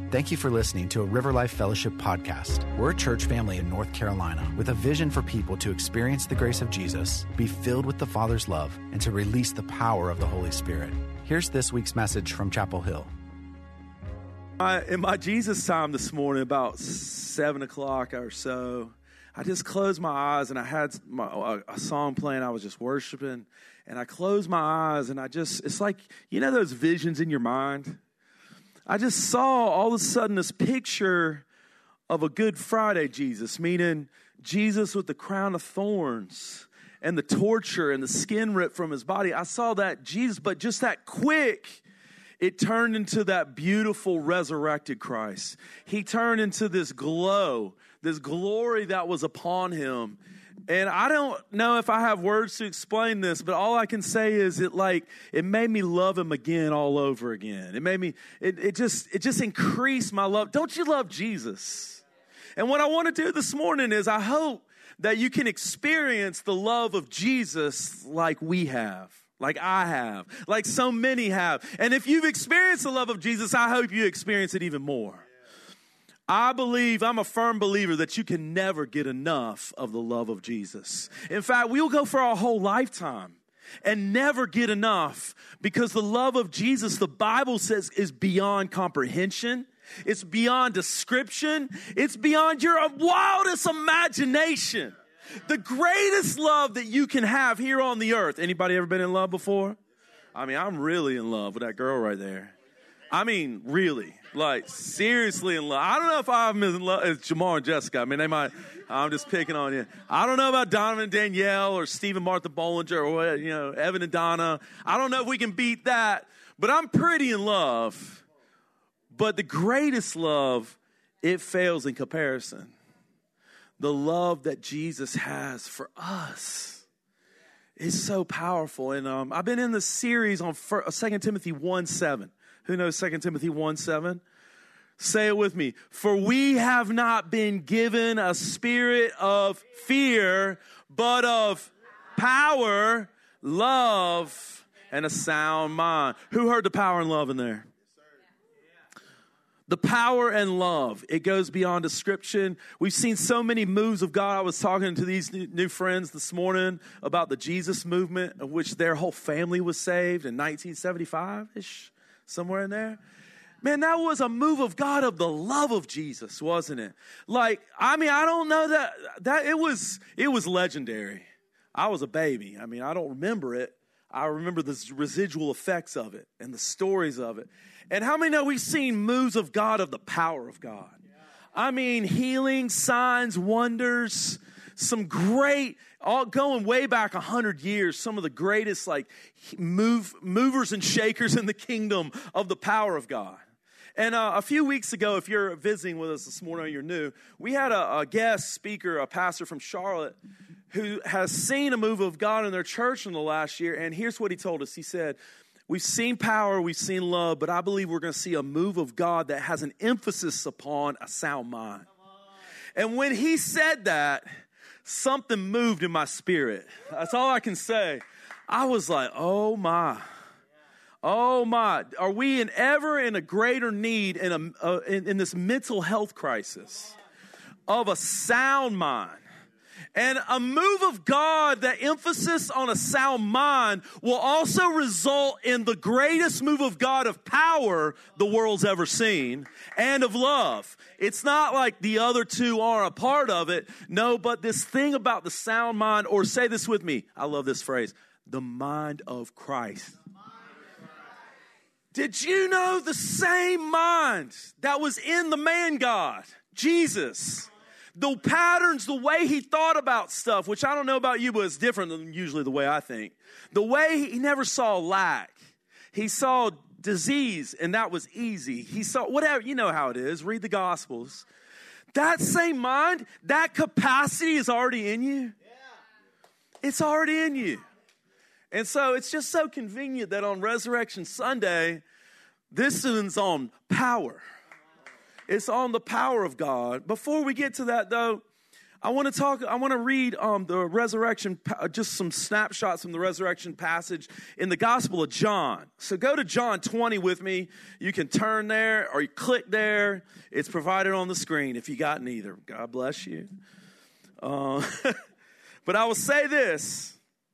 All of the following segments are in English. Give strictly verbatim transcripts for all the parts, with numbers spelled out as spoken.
Thank you for listening to a River Life Fellowship podcast. We're a church family in North Carolina with a vision for people to experience the grace of Jesus, be filled with the Father's love, and to release the power of the Holy Spirit. Here's this week's message from Chapel Hill. I, in my Jesus time this morning, about seven o'clock or so, I just closed my eyes and I had my, a, a song playing. I was just worshiping, and I closed my eyes and I just, it's like, you know those visions in your mind? I just saw all of a sudden this picture of a Good Friday Jesus, meaning Jesus with the crown of thorns and the torture and the skin ripped from his body. I saw that Jesus, but just that quick, it turned into that beautiful resurrected Christ. He turned into this glow, this glory that was upon him. And I don't know if I have words to explain this, but all I can say is it like it made me love him again all over again. It made me it, it just it just increased my love. Don't you love Jesus? And what I want to do this morning is I hope that you can experience the love of Jesus like we have. Like I have, like so many have. And if you've experienced the love of Jesus, I hope you experience it even more. I believe, I'm a firm believer that you can never get enough of the love of Jesus. In fact, we'll go for our whole lifetime and never get enough because the love of Jesus, the Bible says, is beyond comprehension. It's beyond description. It's beyond your wildest imagination. The greatest love that you can have here on the earth. Anybody ever been in love before? I mean, I'm really in love with that girl right there. I mean, really, like seriously in love. I don't know if I'm in love with Jamal and Jessica. I mean, they might, I'm just picking on you. I don't know about Donovan and Danielle or Steve and Martha Bollinger or, what, you know, Evan and Donna. I don't know if we can beat that, but I'm pretty in love. But the greatest love, it fails in comparison. The love that Jesus has for us is so powerful. And um, I've been in this series on Second Timothy one seven. Who knows Second Timothy one seven? Say it with me. For we have not been given a spirit of fear, but of power, love, and a sound mind. Who heard the power and love in there? The power and love, it goes beyond description. We've seen so many moves of God. I was talking to these new friends this morning about the Jesus movement, of which their whole family was saved in nineteen seventy-five-ish, somewhere in there. Man, that was a move of God of the love of Jesus, wasn't it? Like, I mean, I don't know that, that it was, it was legendary. I was a baby. I mean, I don't remember it. I remember the residual effects of it and the stories of it. And how many know we've seen moves of God of the power of God? I mean, healing, signs, wonders, some great, all going way back a hundred years, some of the greatest like move, movers and shakers in the kingdom of the power of God. And uh, a few weeks ago, if you're visiting with us this morning or you're new, we had a, a guest speaker, a pastor from Charlotte, who has seen a move of God in their church in the last year. And here's what he told us. He said, we've seen power, we've seen love, but I believe we're going to see a move of God that has an emphasis upon a sound mind. And when he said that, something moved in my spirit. That's all I can say. I was like, oh my. Oh my. Are we in ever in a greater need in, a, uh, in, in this mental health crisis of a sound mind? And a move of God, that emphasis on a sound mind, will also result in the greatest move of God of power the world's ever seen, and of love. It's not like the other two are a part of it. No, but this thing about the sound mind, or say this with me, I love this phrase, the mind of Christ. Did you know the same mind that was in the man God, Jesus, the patterns, the way he thought about stuff, which I don't know about you, but it's different than usually the way I think. The way he never saw lack. He saw disease, and that was easy. He saw whatever, you know how it is. Read the Gospels. That same mind, that capacity is already in you. It's already in you. And so it's just so convenient that on Resurrection Sunday, this one's on power. It's on the power of God. Before we get to that, though, I want to talk, I want to read um, the resurrection, just some snapshots from the resurrection passage in the Gospel of John. So go to John twenty with me. You can turn there or you click there. It's provided on the screen if you got neither. God bless you. Uh, but I will say this.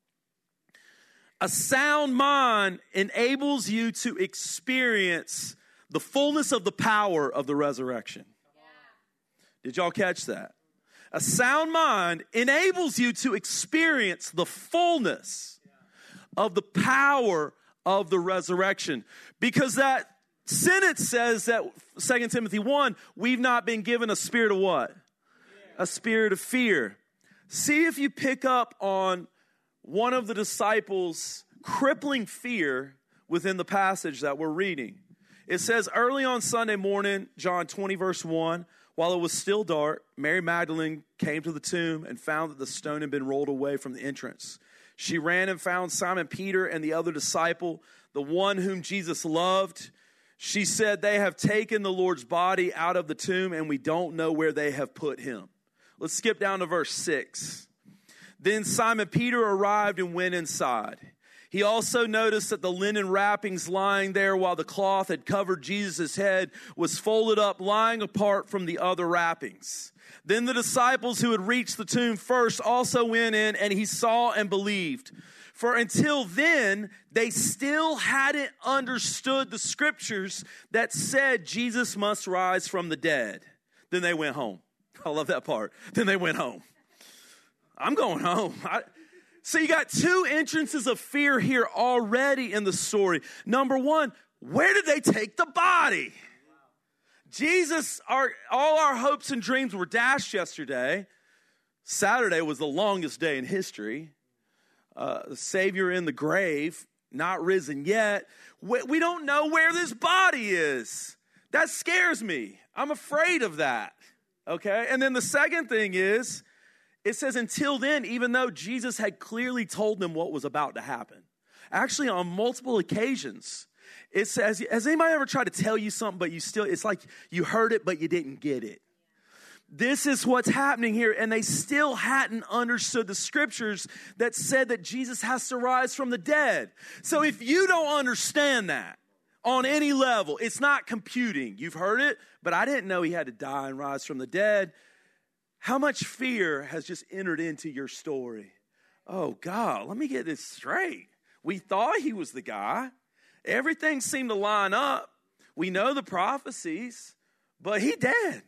A sound mind enables you to experience the fullness of the power of the resurrection. Did y'all catch that? A sound mind enables you to experience the fullness of the power of the resurrection. Because that sentence says that, Second Timothy one, we've not been given a spirit of what? A spirit of fear. See if you pick up on one of the disciples' crippling fear within the passage that we're reading. It says early on Sunday morning, John twenty verse one, while it was still dark, Mary Magdalene came to the tomb and found that the stone had been rolled away from the entrance. She ran and found Simon Peter and the other disciple, the one whom Jesus loved. She said, they have taken the Lord's body out of the tomb and we don't know where they have put him. Let's skip down to verse six. Then Simon Peter arrived and went inside. He also noticed that the linen wrappings lying there while the cloth had covered Jesus' head was folded up, lying apart from the other wrappings. Then the disciples who had reached the tomb first also went in, and he saw and believed. For until then, they still hadn't understood the scriptures that said Jesus must rise from the dead. Then they went home. I love that part. Then they went home. I'm going home. I, So you got two entrances of fear here already in the story. Number one, where did they take the body? Jesus, our, all our hopes and dreams were dashed yesterday. Saturday was the longest day in history. Uh, the Savior in the grave, not risen yet. We, we don't know where this body is. That scares me. I'm afraid of that. Okay? And then the second thing is, it says until then, even though Jesus had clearly told them what was about to happen. Actually, on multiple occasions, it says, has anybody ever tried to tell you something, but you still, it's like you heard it, but you didn't get it. This is what's happening here. And they still hadn't understood the scriptures that said that Jesus has to rise from the dead. So if you don't understand that on any level, it's not computing. You've heard it, but I didn't know he had to die and rise from the dead. How much fear has just entered into your story? Oh, God, let me get this straight. We thought he was the guy. Everything seemed to line up. We know the prophecies, but he dead.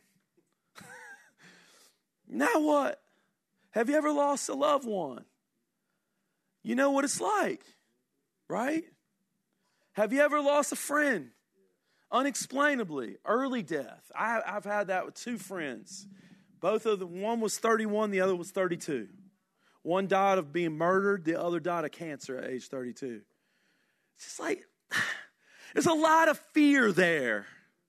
Now what? Have you ever lost a loved one? You know what it's like, right? Have you ever lost a friend? Unexplainably, early death. I, I've had that with two friends. Both of them, one was thirty-one, the other was thirty-two. One died of being murdered, the other died of cancer at age thirty-two. It's just like, there's a lot of fear there.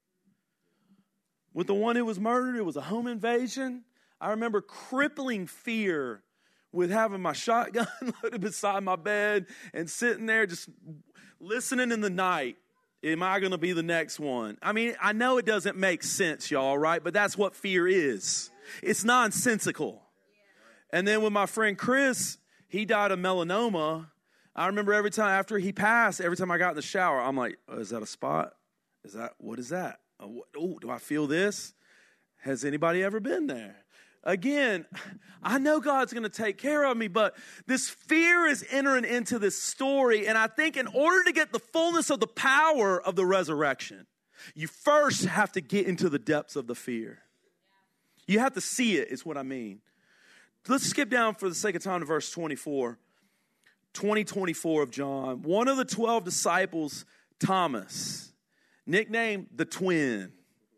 With the one who was murdered, it was a home invasion. I remember crippling fear with having my shotgun loaded beside my bed and sitting there just listening in the night. Am I going to be the next one? I mean, I know it doesn't make sense, y'all, right? But that's what fear is. It's nonsensical. And then with my friend Chris, he died of melanoma. I remember every time after he passed, every time I got in the shower, I'm like, oh, is that a spot? Is that, what is that? Oh, oh, do I feel this? Has anybody ever been there? Again, I know God's going to take care of me, but this fear is entering into this story. And I think in order to get the fullness of the power of the resurrection, you first have to get into the depths of the fear. You have to see it, is what I mean. Let's skip down for the sake of time to verse twenty-four. twenty twenty-four of John. One of the twelve disciples, Thomas, nicknamed the twin.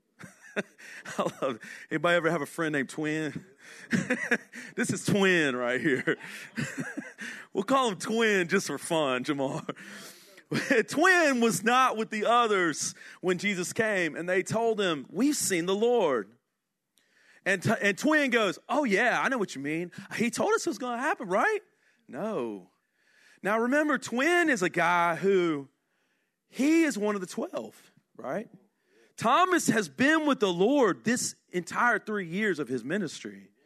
I love it. Anybody ever have a friend named Twin? This is Twin right here. We'll call him Twin just for fun, Jamal. Twin was not with the others when Jesus came, and they told him, we've seen the Lord. And, t- and Twin goes, oh, yeah, I know what you mean. He told us it was going to happen, right? No. Now, remember, Twin is a guy who, he is one of the twelve, right? Thomas has been with the Lord this entire three years of his ministry.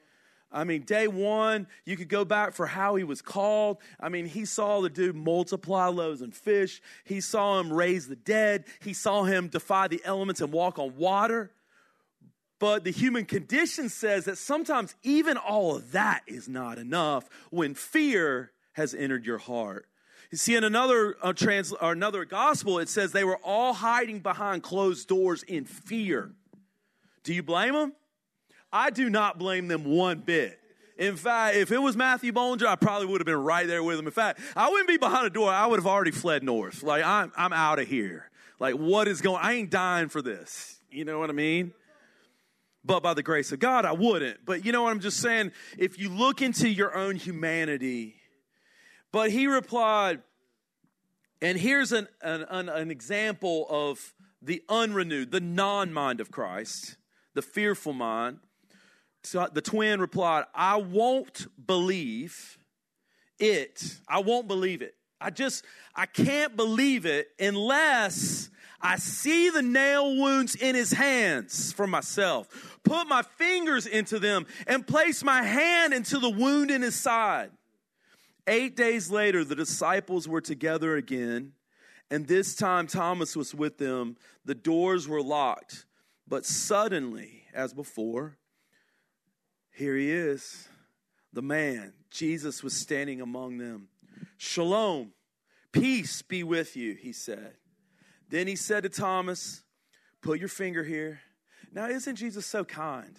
I mean, day one, you could go back for how he was called. I mean, he saw the dude multiply loaves and fish. He saw him raise the dead. He saw him defy the elements and walk on water. But the human condition says that sometimes even all of that is not enough when fear has entered your heart. You see, in another uh, trans or another gospel, it says they were all hiding behind closed doors in fear. Do you blame them? I do not blame them one bit. In fact, if it was Matthew Bollinger, I probably would have been right there with him. In fact, I wouldn't be behind a door. I would have already fled north. Like, I'm, I'm out of here. Like, what is going on? I ain't dying for this. You know what I mean? But by the grace of God, I wouldn't. But you know what I'm just saying? If you look into your own humanity. But he replied, and here's an, an, an, an example of the unrenewed, the non-mind of Christ, the fearful mind. So the twin replied, I won't believe it. I won't believe it. I just, I can't believe it unless I see the nail wounds in his hands for myself, put my fingers into them, and place my hand into the wound in his side. Eight days later, the disciples were together again, and this time Thomas was with them. The doors were locked, but suddenly, as before, here he is, the man. Jesus was standing among them. Shalom, peace be with you, he said. Then he said to Thomas, put your finger here. Now, isn't Jesus so kind?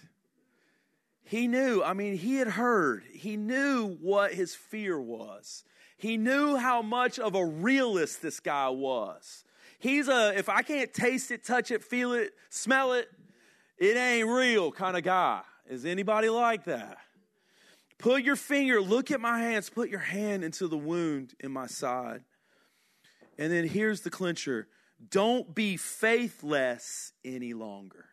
He knew, I mean, he had heard. He knew what his fear was. He knew how much of a realist this guy was. He's a, if I can't taste it, touch it, feel it, smell it, it ain't real kind of guy. Is anybody like that? Put your finger, look at my hands, put your hand into the wound in my side. And then here's the clincher. Don't be faithless any longer.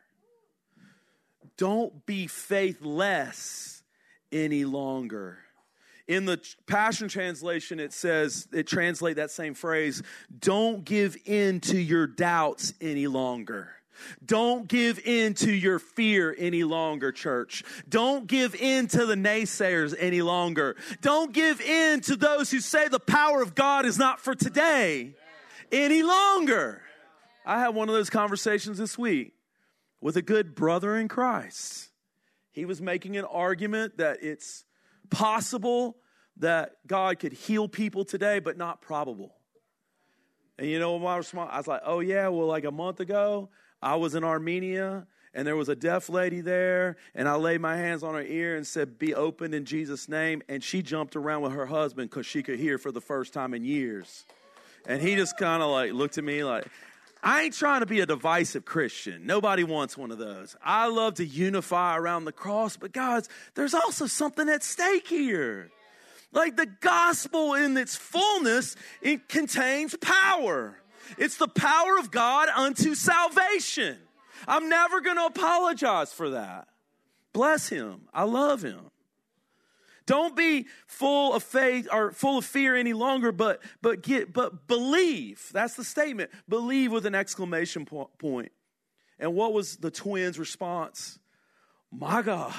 Don't be faithless any longer. In the Passion Translation, it says, it translates that same phrase, don't give in to your doubts any longer. Don't give in to your fear any longer, church. Don't give in to the naysayers any longer. Don't give in to those who say the power of God is not for today any longer. I had one of those conversations this week with a good brother in Christ. He was making an argument that it's possible that God could heal people today, but not probable. And you know what my response? I was like, oh yeah, well like a month ago, I was in Armenia, and there was a deaf lady there, and I laid my hands on her ear and said, be opened in Jesus' name, and she jumped around with her husband because she could hear for the first time in years. And he just kind of like looked at me like, I ain't trying to be a divisive Christian. Nobody wants one of those. I love to unify around the cross, but guys, there's also something at stake here. Like the gospel in its fullness, it contains power. It's the power of God unto salvation. I'm never going to apologize for that. Bless him. I love him. Don't be full of faith or full of fear any longer, but but get but believe. That's the statement. Believe with an exclamation point. And what was the twins' response? My God.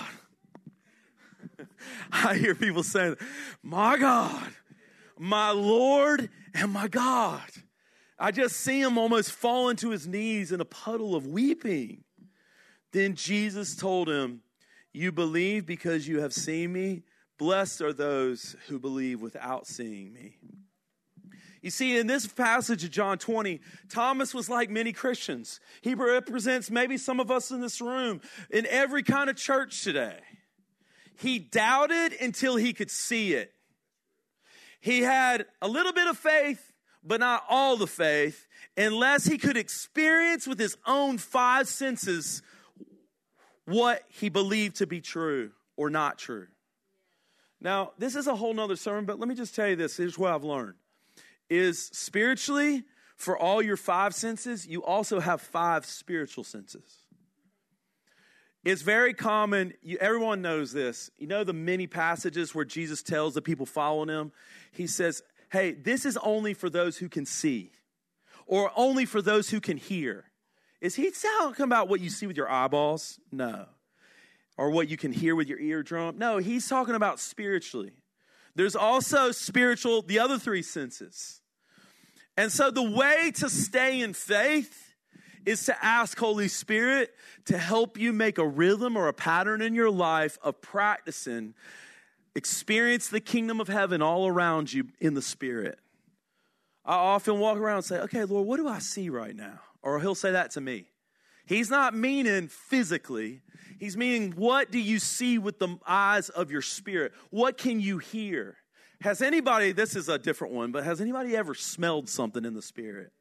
I hear people saying, my God, my Lord and my God. I just see him almost fall into his knees in a puddle of weeping. Then Jesus told him, you believe because you have seen me? Blessed are those who believe without seeing me. You see, in this passage of John twenty, Thomas was like many Christians. He represents maybe some of us in this room in every kind of church today. He doubted until he could see it. He had a little bit of faith, but not all the faith, unless he could experience with his own five senses what he believed to be true or not true. Now, this is a whole nother sermon, but let me just tell you this. Here's what I've learned. Is spiritually, for all your five senses, you also have five spiritual senses. It's very common, you, everyone knows this. You know the many passages where Jesus tells the people following him? He says, hey, this is only for those who can see, or only for those who can hear. Is he talking about what you see with your eyeballs? No. or what you can hear with your eardrum. No, he's talking about spiritually. There's also spiritual, the other three senses. And so the way to stay in faith is to ask Holy Spirit to help you make a rhythm or a pattern in your life of practicing, experience the kingdom of heaven all around you in the Spirit. I often walk around and say, okay, Lord, what do I see right now? Or he'll say that to me. He's not meaning physically. He's meaning, what do you see with the eyes of your spirit? What can you hear? Has anybody, this is a different one, but has anybody ever smelled something in the Spirit?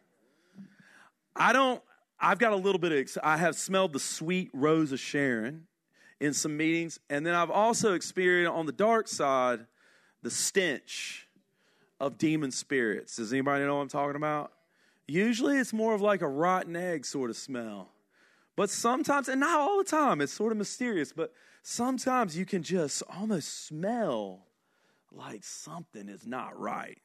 I don't, I've got a little bit of, I have smelled the sweet rose of Sharon in some meetings. And then I've also experienced on the dark side, the stench of demon spirits. Does anybody know what I'm talking about? Usually it's more of like a rotten egg sort of smell. But sometimes, and not all the time, it's sort of mysterious, but sometimes you can just almost smell like something is not right.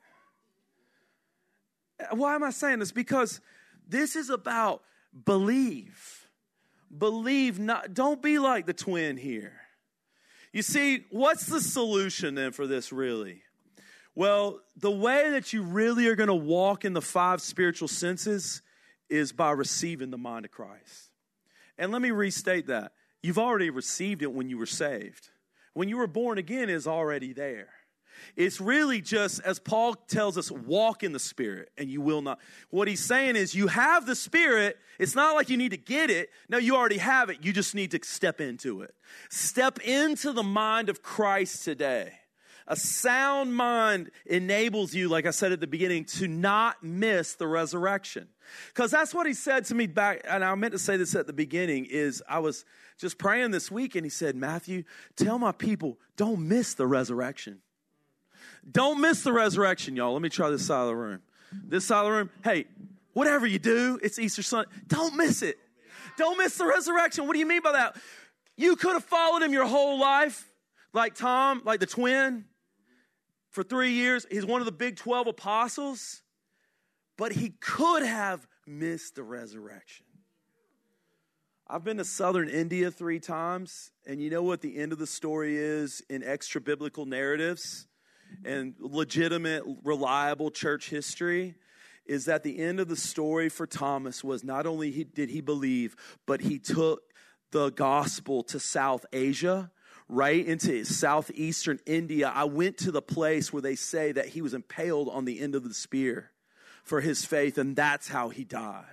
Why am I saying this? Because this is about believe. Believe not, don't be like the twin here. You see, what's the solution then for this really? Well, the way that you really are going to walk in the five spiritual senses is by receiving the mind of Christ. And let me restate that. You've already received it when you were saved. When you were born again, it's already there. It's really just, as Paul tells us, walk in the Spirit and you will not. What he's saying is you have the Spirit. It's not like you need to get it. No, you already have it. You just need to step into it. Step into the mind of Christ today. A sound mind enables you, like I said at the beginning, to not miss the resurrection. Because that's what he said to me back, and I meant to say this at the beginning, is I was just praying this week, and he said, Matthew, tell my people, don't miss the resurrection. Don't miss the resurrection, y'all. Let me try this side of the room. This side of the room, hey, whatever you do, it's Easter Sunday. Don't miss it. Don't miss the resurrection. What do you mean by that? You could have followed him your whole life, like Tom, like the twin. For three years, he's one of the big twelve apostles, but he could have missed the resurrection. I've been to southern India three times, and you know what the end of the story is in extra-biblical narratives and legitimate, reliable church history, is that the end of the story for Thomas was not only he, did he believe, but he took the gospel to South Asia, right into southeastern India. I went to the place where they say that he was impaled on the end of the spear for his faith, and that's how he died.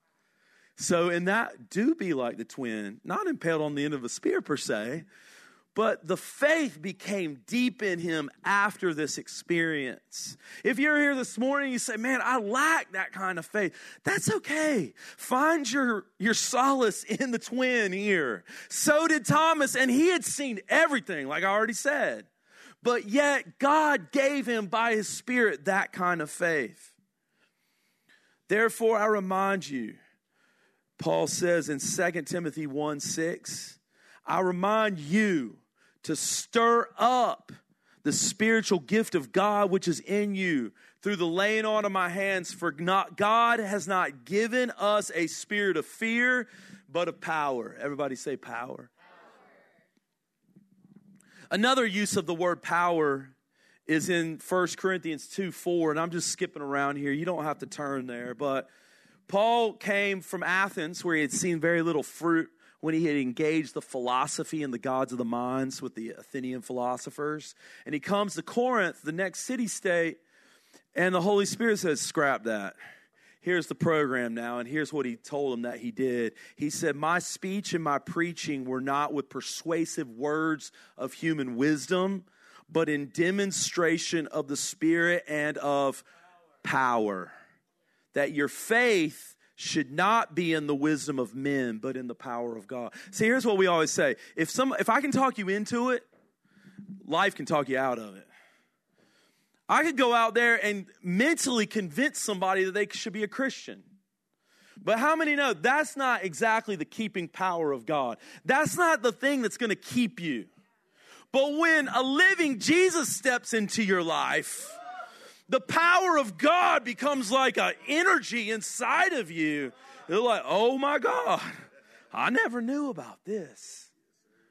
So in that, do be like the twin, not impaled on the end of a spear per se, but the faith became deep in him after this experience. If you're here this morning, you say, man, I lack that kind of faith. That's okay. Find your, your solace in the twin here. So did Thomas, and he had seen everything, like I already said. But yet God gave him by his Spirit that kind of faith. Therefore, I remind you, Paul says in Second Timothy one six, I remind you to stir up the spiritual gift of God which is in you through the laying on of my hands. For not, God has not given us a spirit of fear, but of power. Everybody say power. Power. Another use of the word power is in First Corinthians two four, and I'm just skipping around here. You don't have to turn there, but Paul came from Athens where he had seen very little fruit when he had engaged the philosophy and the gods of the minds with the Athenian philosophers. And he comes to Corinth, the next city-state, and the Holy Spirit says, scrap that. Here's the program now, and here's what he told him that he did. He said, my speech and my preaching were not with persuasive words of human wisdom, but in demonstration of the Spirit and of power. That your faith should not be in the wisdom of men, but in the power of God. See, here's what we always say. If some, if I can talk you into it, life can talk you out of it. I could go out there and mentally convince somebody that they should be a Christian. But how many know that's not exactly the keeping power of God? That's not the thing that's going to keep you. But when a living Jesus steps into your life, the power of God becomes like an energy inside of you. You're like, oh my God, I never knew about this.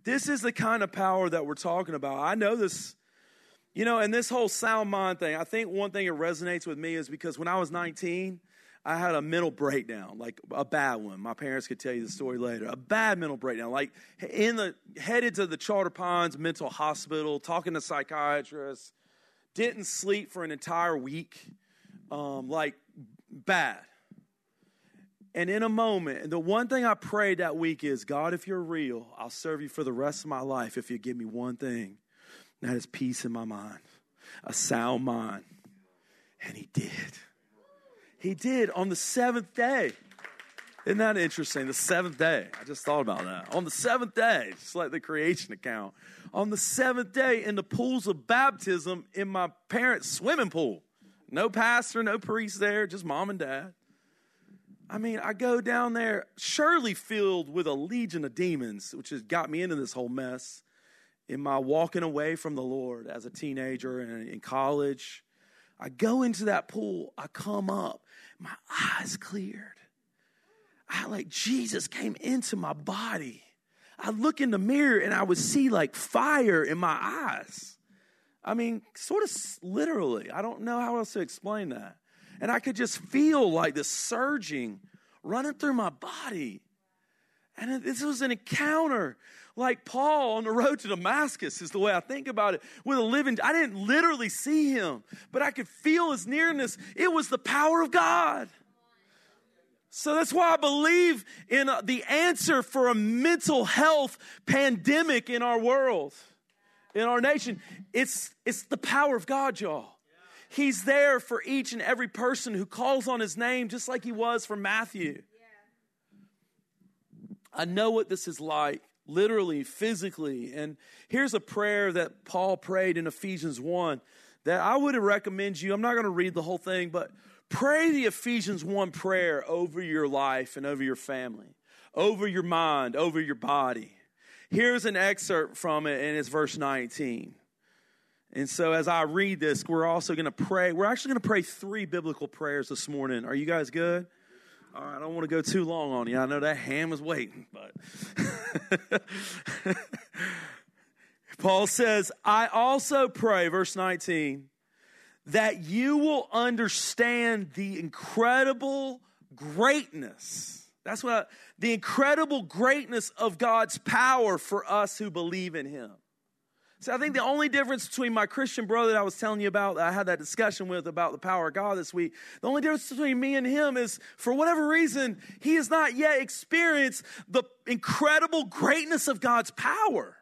This is the kind of power that we're talking about. I know this, you know, and this whole sound mind thing, I think one thing that resonates with me is because when I was nineteen, I had a mental breakdown, like a bad one. My parents could tell you the story later. A bad mental breakdown, like in the headed to the Charter Ponds Mental Hospital, talking to psychiatrists, didn't sleep for an entire week, um, like bad. And in a moment, and the one thing I prayed that week is, God, if you're real, I'll serve you for the rest of my life if you give me one thing. And that is peace in my mind, a sound mind. And he did. He did on the seventh day. Isn't that interesting? The seventh day. I just thought about that. On the seventh day, just like the creation account. On the seventh day, in the pools of baptism in my parents' swimming pool. No pastor, no priest there, just mom and dad. I mean, I go down there, surely filled with a legion of demons, which has got me into this whole mess in my walking away from the Lord as a teenager and in college. I go into that pool, I come up, my eyes cleared. I like Jesus came into my body. I look in the mirror and I would see like fire in my eyes. I mean, sort of literally. I don't know how else to explain that. And I could just feel like this surging running through my body. And this was an encounter like Paul on the road to Damascus is the way I think about it. With a living, I didn't literally see him, but I could feel his nearness. It was the power of God. So that's why I believe in the answer for a mental health pandemic in our world, in our nation. It's, it's the power of God, y'all. He's there for each and every person who calls on his name, just like he was for Matthew. Yeah. I know what this is like, literally, physically. And here's a prayer that Paul prayed in Ephesians one that I would recommend you. I'm not going to read the whole thing, but pray the Ephesians one prayer over your life and over your family, over your mind, over your body. Here's an excerpt from it, and it's verse nineteen. And so as I read this, we're also going to pray. We're actually going to pray three biblical prayers this morning. Are you guys good? All right, I don't want to go too long on you. I know that ham is waiting, but Paul says, I also pray, verse nineteen, that you will understand the incredible greatness. That's what I, the incredible greatness of God's power for us who believe in him. So I think the only difference between my Christian brother that I was telling you about, that I had that discussion with about the power of God this week, the only difference between me and him is, for whatever reason, he has not yet experienced the incredible greatness of God's power.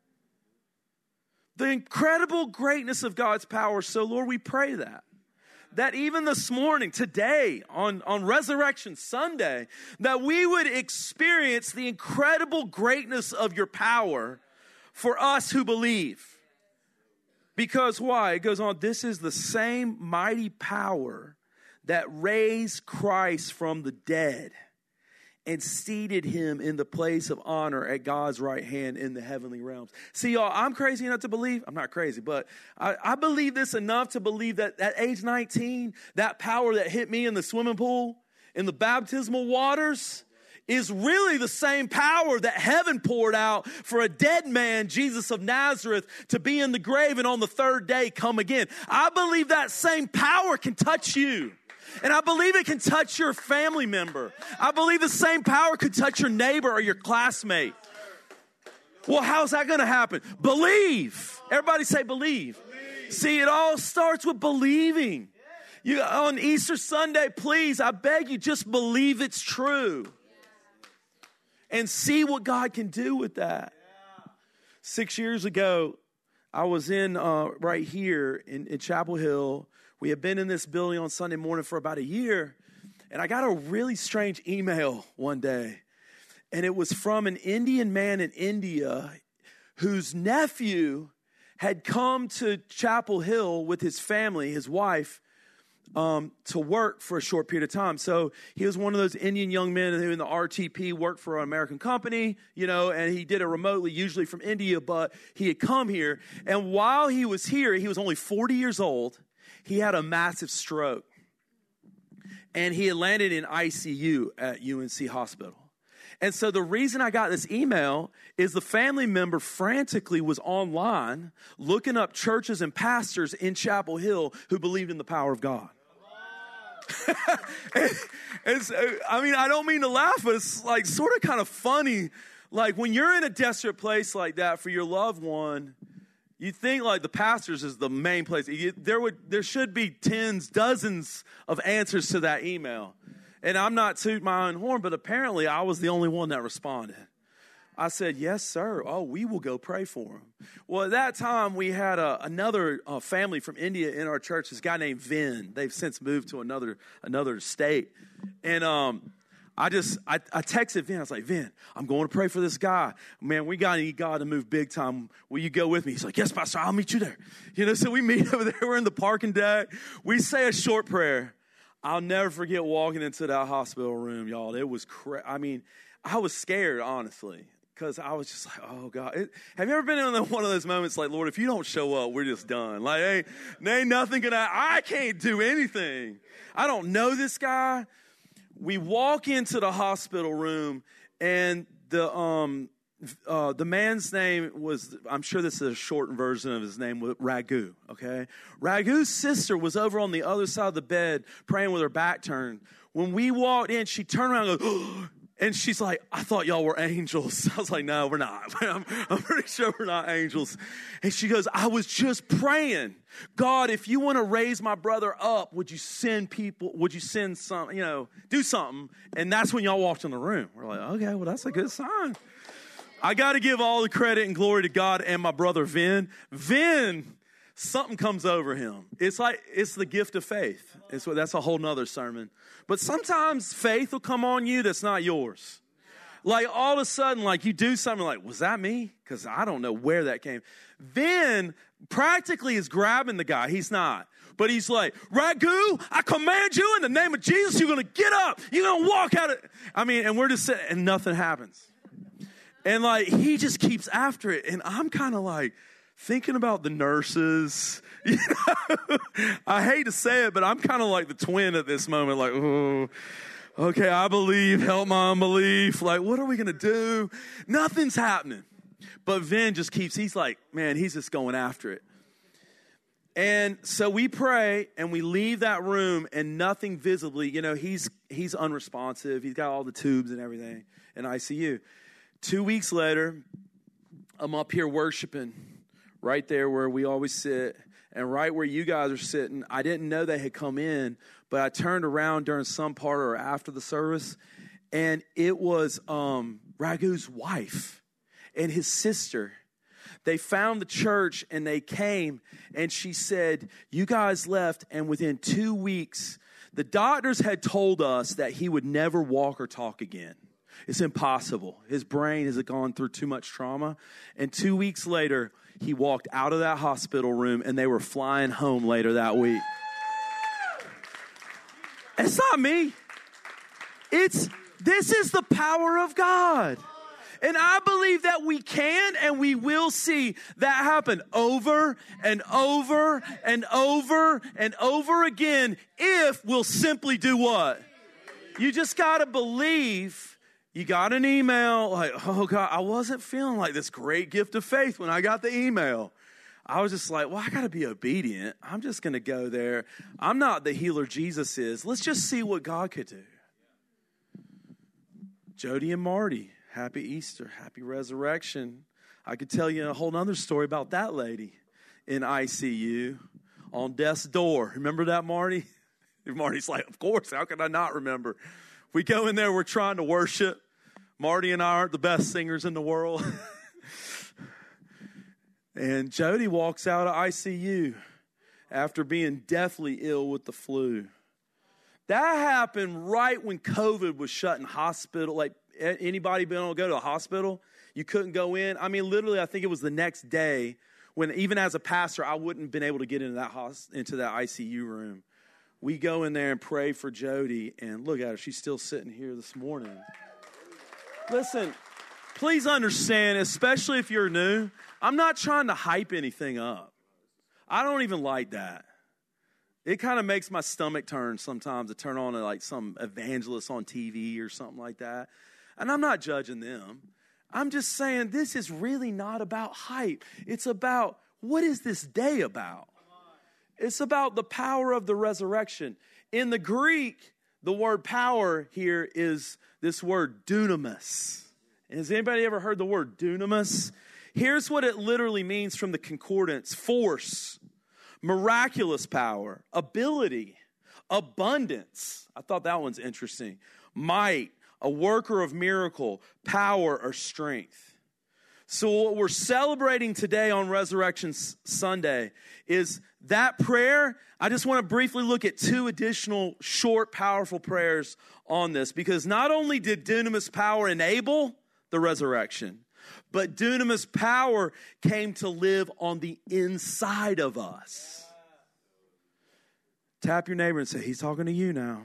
The incredible greatness of God's power. So, Lord, we pray that. That even this morning, today, on, on Resurrection Sunday, that we would experience the incredible greatness of your power for us who believe. Because why? It goes on, this is the same mighty power that raised Christ from the dead and seated him in the place of honor at God's right hand in the heavenly realms. See, y'all, I'm crazy enough to believe. I'm not crazy, but I, I believe this enough to believe that at age nineteen, that power that hit me in the swimming pool, in the baptismal waters, is really the same power that heaven poured out for a dead man, Jesus of Nazareth, to be in the grave and on the third day come again. I believe that same power can touch you. And I believe it can touch your family member. I believe the same power could touch your neighbor or your classmate. Well, how's that going to happen? Believe. Everybody say believe. Believe. See, it all starts with believing. You, on Easter Sunday, please, I beg you, just believe it's true. And see what God can do with that. Six years ago, I was in uh, right here in, in Chapel Hill. We had been in this building on Sunday morning for about a year. And I got a really strange email one day. And it was from an Indian man in India whose nephew had come to Chapel Hill with his family, his wife, Um, to work for a short period of time. So he was one of those Indian young men who in the R T P worked for an American company, you know, and he did it remotely, usually from India, but he had come here. And while he was here, he was only forty years old. He had a massive stroke. And he had landed in I C U at U N C Hospital. And so the reason I got this email is the family member frantically was online looking up churches and pastors in Chapel Hill who believed in the power of God. and, and so, I mean, I don't mean to laugh, but it's like sort of kind of funny. Like when you're in a desperate place like that for your loved one, you think like the pastors is the main place. You, there would, there should be tens, dozens of answers to that email. And I'm not tooting my own horn, but apparently I was the only one that responded. I said, yes, sir. Oh, we will go pray for him. Well, at that time, we had a, another uh, family from India in our church, this guy named Vin. They've since moved to another another state. And um, I just, I, I texted Vin. I was like, Vin, I'm going to pray for this guy. Man, we got to need God to move big time. Will you go with me? He's like, yes, Pastor, I'll meet you there. You know, so we meet over there. We're in the parking deck. We say a short prayer. I'll never forget walking into that hospital room, y'all. It was, cra- I mean, I was scared, honestly. Because I was just like, oh, God. It, have you ever been in one of those moments like, Lord, if you don't show up, we're just done. Like, ain't, ain't nothing going to, I can't do anything. I don't know this guy. We walk into the hospital room, and the um uh, the man's name was, I'm sure this is a shortened version of his name, was Raghu, okay? Raghu's sister was over on the other side of the bed praying with her back turned. When we walked in, she turned around and goes, oh, and she's like, I thought y'all were angels. I was like, no, we're not. I'm, I'm pretty sure we're not angels. And she goes, I was just praying. God, if you want to raise my brother up, would you send people, would you send some, you know, do something? And that's when y'all walked in the room. We're like, okay, well, that's a good sign. I got to give all the credit and glory to God and my brother Vin. Vin, something comes over him. It's like, it's the gift of faith. It's what, that's a whole nother sermon. But sometimes faith will come on you that's not yours. Like all of a sudden, like you do something like, was that me? Because I don't know where that came. Vin practically is grabbing the guy. He's not. But he's like, Raghu, I command you in the name of Jesus, you're going to get up. You're going to walk out of, I mean, and we're just sitting, and nothing happens. And like, he just keeps after it. And I'm kind of like thinking about the nurses. You know? I hate to say it, but I'm kind of like the twin at this moment. Like, oh, okay, I believe, help my unbelief. Like, what are we going to do? Nothing's happening. But Vin just keeps, he's like, man, he's just going after it. And so we pray and we leave that room and nothing visibly, you know, he's he's unresponsive. He's got all the tubes and everything in I C U. Two weeks later, I'm up here worshiping right there where we always sit and right where you guys are sitting. I didn't know they had come in, but I turned around during some part or after the service, and it was um, Raghu's wife and his sister. They found the church, and they came, and she said, you guys left, and within two weeks, the doctors had told us that he would never walk or talk again. It's impossible. His brain has gone through too much trauma. And two weeks later, he walked out of that hospital room, and they were flying home later that week. It's not me. It's, this is the power of God. And I believe that we can and we will see that happen over and over and over and over again if we'll simply do what? You just got to believe. You got an email like, oh, God, I wasn't feeling like this great gift of faith when I got the email. I was just like, well, I got to be obedient. I'm just going to go there. I'm not the healer Jesus is. Let's just see what God could do. Jody and Marty, happy Easter, happy resurrection. I could tell you a whole other story about that lady in I C U on death's door. Remember that, Marty? Marty's like, of course. How could I not remember? We go in there, we're trying to worship. Marty and I aren't the best singers in the world. And Jody walks out of I C U after being deathly ill with the flu. That happened right when COVID was shutting hospital. Like anybody been able to go to a hospital, you couldn't go in. I mean, literally, I think it was the next day when even as a pastor, I wouldn't have been able to get into that host, into that I C U room. We go in there and pray for Jody, and look at her. She's still sitting here this morning. Listen, please understand, especially if you're new, I'm not trying to hype anything up. I don't even like that. It kind of makes my stomach turn sometimes to turn on to like some evangelist on T V or something like that. And I'm not judging them. I'm just saying this is really not about hype. It's about, what is this day about? It's about the power of the resurrection. In the Greek, the word power here is this word dunamis. Has anybody ever heard the word dunamis? Here's what it literally means from the concordance: force, miraculous power, ability, abundance. I thought that one's interesting. Might, a worker of miracle, power or strength. So what we're celebrating today on Resurrection Sunday is that prayer. I just want to briefly look at two additional short, powerful prayers on this, because not only did dunamis power enable the resurrection, but dunamis power came to live on the inside of us. Tap your neighbor and say, he's talking to you now.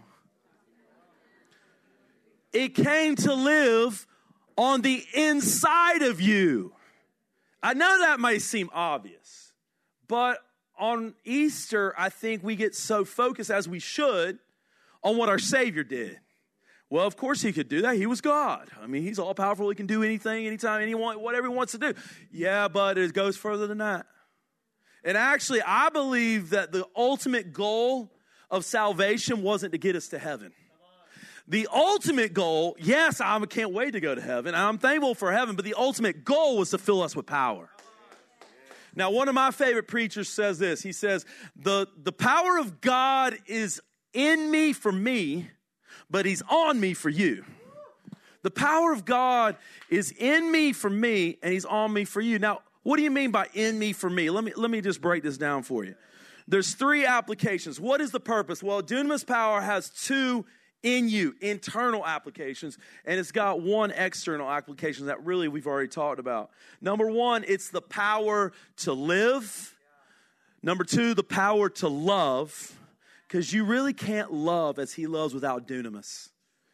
It came to live on the inside of you. I know that may seem obvious, but on Easter, I think we get so focused, as we should, on what our Savior did. Well, of course he could do that. He was God. I mean, he's all powerful. He can do anything, anytime, anyone, whatever he wants to do. Yeah, but it goes further than that. And actually, I believe that the ultimate goal of salvation wasn't to get us to heaven. The ultimate goal, yes, I can't wait to go to heaven. I'm thankful for heaven, but the ultimate goal was to fill us with power. Now, one of my favorite preachers says this. He says, the, the power of God is in me for me, but he's on me for you. The power of God is in me for me, and he's on me for you. Now, what do you mean by in me for me? Let me, let me just break this down for you. There's three applications. What is the purpose? Well, dunamis power has two in you, internal applications, and it's got one external application that really we've already talked about. Number one, it's the power to live. Number two, the power to love, because you really can't love as he loves without dunamis.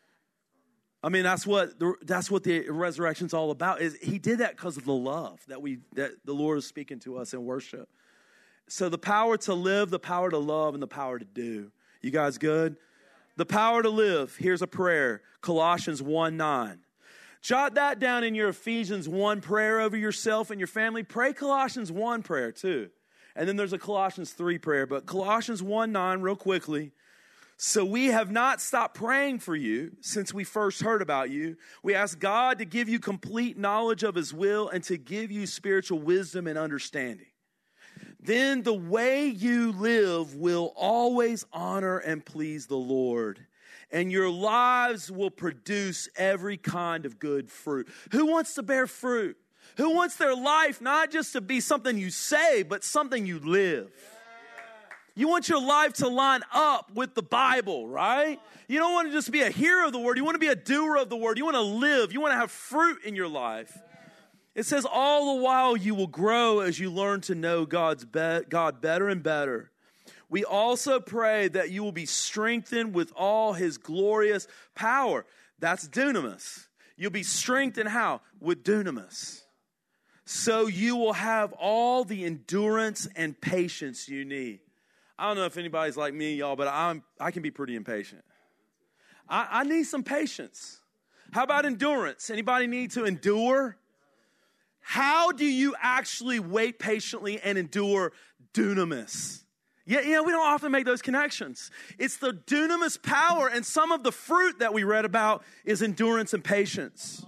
I mean, that's what the, that's what the resurrection's all about. Is he did that because of the love that we that the Lord is speaking to us in worship. So the power to live, the power to love, and the power to do. You guys good? The power to live. Here's a prayer. Colossians one nine. Jot that down in your Ephesians one prayer over yourself and your family. Pray Colossians one prayer too. And then there's a Colossians three prayer. But Colossians one nine, real quickly. So we have not stopped praying for you since we first heard about you. We ask God to give you complete knowledge of his will and to give you spiritual wisdom and understanding. Then the way you live will always honor and please the Lord, and your lives will produce every kind of good fruit. Who wants to bear fruit? Who wants their life not just to be something you say, but something you live? You want your life to line up with the Bible, right? You don't want to just be a hearer of the word. You want to be a doer of the word. You want to live. You want to have fruit in your life. It says, all the while you will grow as you learn to know God's be- God better and better. We also pray that you will be strengthened with all his glorious power. That's dunamis. You'll be strengthened how? With dunamis. So you will have all the endurance and patience you need. I don't know if anybody's like me, y'all, but I'm, I can be pretty impatient. I, I need some patience. How about endurance? Anybody need to endure? How do you actually wait patiently and endure dunamis? Yeah, you know, we don't often make those connections. It's the dunamis power, and some of the fruit that we read about is endurance and patience.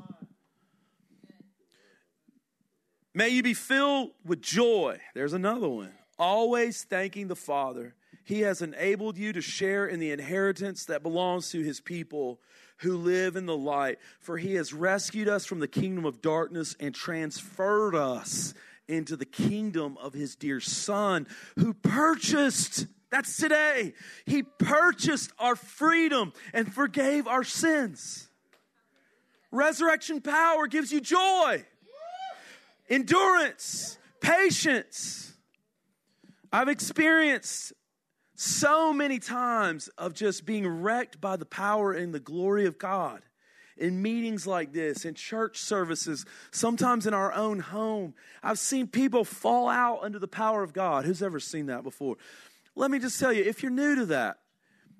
May you be filled with joy. There's another one. Always thanking the Father. He has enabled you to share in the inheritance that belongs to his people who live in the light. For he has rescued us from the kingdom of darkness and transferred us into the kingdom of his dear Son, who purchased, that's today, he purchased our freedom and forgave our sins. Resurrection power gives you joy, endurance, patience. I've experienced so many times of just being wrecked by the power and the glory of God in meetings like this, in church services, sometimes in our own home. I've seen people fall out under the power of God. Who's ever seen that before? Let me just tell you, if you're new to that,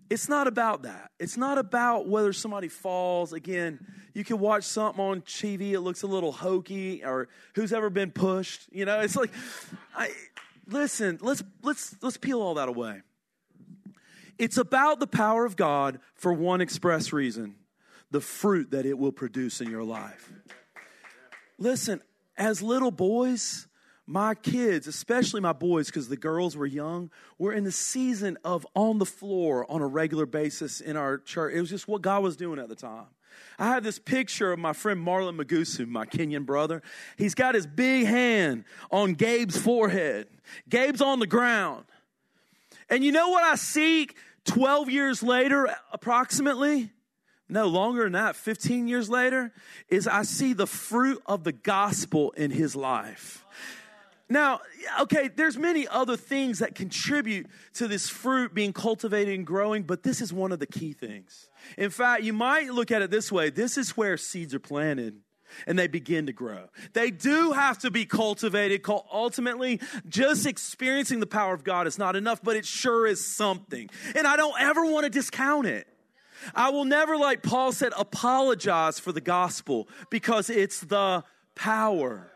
It's not about that. It's not about whether somebody falls. Again, you can watch something on T V, it looks a little hokey, or who's ever been pushed. You know, it's like, I, listen, let's let's let's peel all that away. It's about the power of God for one express reason: the fruit that it will produce in your life. Listen, as little boys, my kids, especially my boys, because the girls were young, were in the season of on the floor on a regular basis in our church. It was just what God was doing at the time. I have this picture of my friend Marlon Magusu, my Kenyan brother. He's got his big hand on Gabe's forehead. Gabe's on the ground. And you know what I see twelve years later, approximately? No, longer than that, fifteen years later, is I see the fruit of the gospel in his life. Now, okay, there's many other things that contribute to this fruit being cultivated and growing, but this is one of the key things. In fact, you might look at it this way. This is where seeds are planted and they begin to grow. They do have to be cultivated. Ultimately, just experiencing the power of God is not enough, but it sure is something. And I don't ever want to discount it. I will never, like Paul said, apologize for the gospel because it's the power.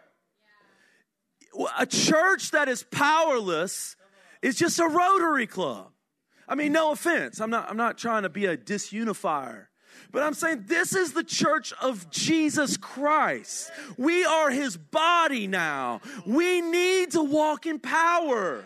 A church that is powerless is just a Rotary Club. I mean, no offense. I'm not, I'm not trying to be a disunifier. But I'm saying this is the church of Jesus Christ. We are his body now. We need to walk in power.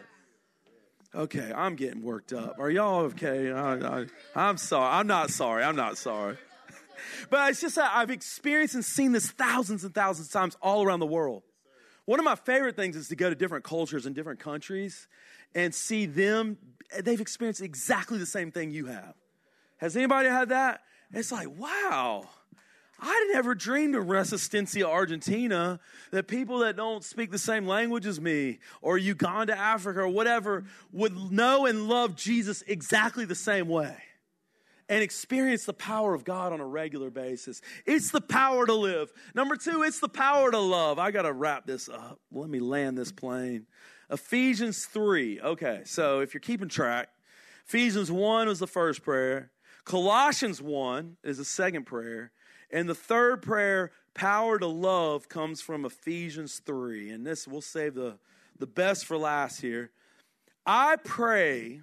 Okay, I'm getting worked up. Are y'all okay? I, I, I'm sorry. I'm not sorry. I'm not sorry. But it's just that I've experienced and seen this thousands and thousands of times all around the world. One of my favorite things is to go to different cultures in different countries and see them. They've experienced exactly the same thing you have. Has anybody had that? It's like, wow, I never dreamed of Resistencia, Argentina, that people that don't speak the same language as me, or Uganda, Africa, or whatever, would know and love Jesus exactly the same way and experience the power of God on a regular basis. It's the power to live. Number two, it's the power to love. I got to wrap this up. Let me land this plane. Ephesians three. Okay, so if you're keeping track, Ephesians one was the first prayer. Colossians one is the second prayer. And the third prayer, power to love, comes from Ephesians three. And this, we'll save the, the best for last here. I pray,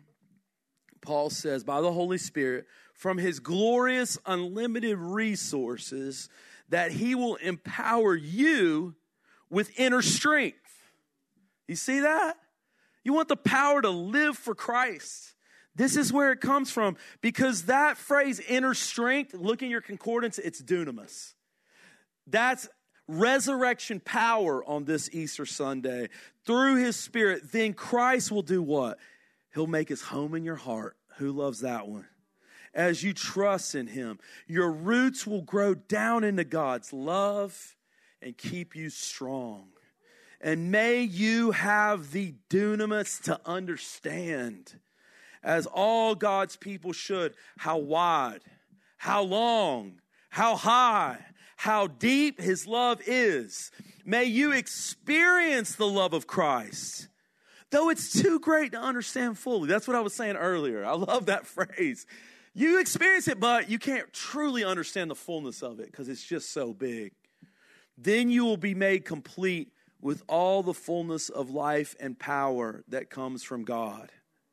Paul says, by the Holy Spirit, from his glorious, unlimited resources, that he will empower you with inner strength. You see that? You want the power to live for Christ. This is where it comes from, because that phrase, inner strength, look in your concordance, it's dunamis. That's resurrection power on this Easter Sunday. Through his Spirit, then Christ will do what? He'll make his home in your heart. Who loves that one? As you trust in him, your roots will grow down into God's love and keep you strong. And may you have the dunamis to understand, as all God's people should, how wide, how long, how high, how deep his love is. May you experience the love of Christ, though it's too great to understand fully. That's what I was saying earlier. I love that phrase. You experience it, but you can't truly understand the fullness of it because it's just so big. Then you will be made complete with all the fullness of life and power that comes from God.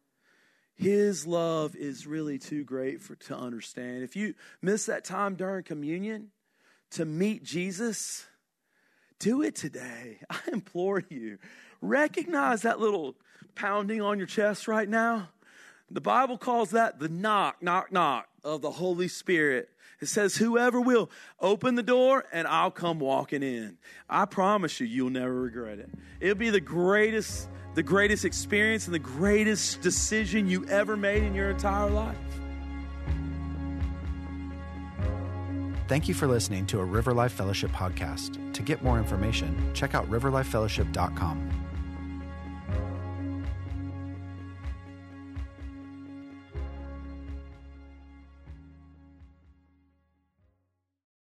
His love is really too great for to understand. If you miss that time during communion to meet Jesus, do it today. I implore you. Recognize that little pounding on your chest right now. The Bible calls that the knock, knock, knock of the Holy Spirit. It says, whoever will open the door and I'll come walking in. I promise you, you'll never regret it. It'll be the greatest, the greatest experience and the greatest decision you ever made in your entire life. Thank you for listening to a River Life Fellowship podcast. To get more information, check out river life fellowship dot com.